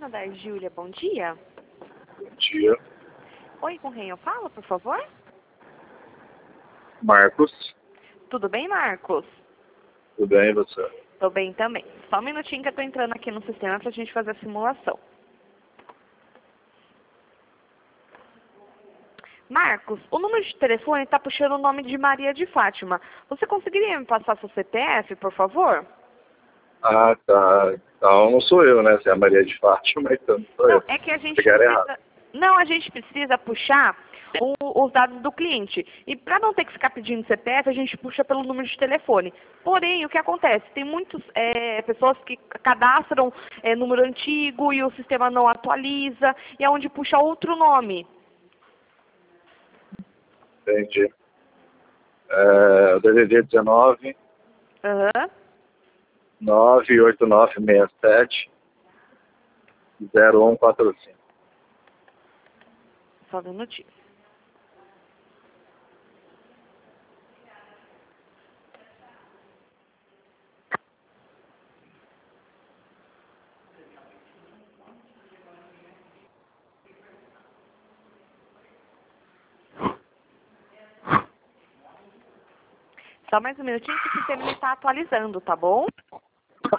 Dona da Júlia, bom dia. Bom dia. Oi, com quem eu falo, por favor? Marcos. Tudo bem, Marcos? Tudo bem, e você? Tô bem também. Só um minutinho que eu tô entrando aqui no sistema pra gente fazer a simulação. Marcos, o número de telefone tá puxando o nome de Maria de Fátima. Você conseguiria me passar seu CPF, por favor? Ah, tá. Então não sou eu, né? Você é a Maria de Fátima, então não sou Não, eu. é que a gente Pegaram errado. precisa... Não, a gente precisa puxar os dados do cliente. E para não ter que ficar pedindo CPF, a gente puxa pelo número de telefone. Porém, o que acontece? Tem muitas pessoas que cadastram número antigo e o sistema não atualiza, e é onde puxa outro nome. Entendi. O DDD 19 Aham. 98967 0145. Só um minutinho. Só mais um minutinho que o sistema está atualizando, tá bom?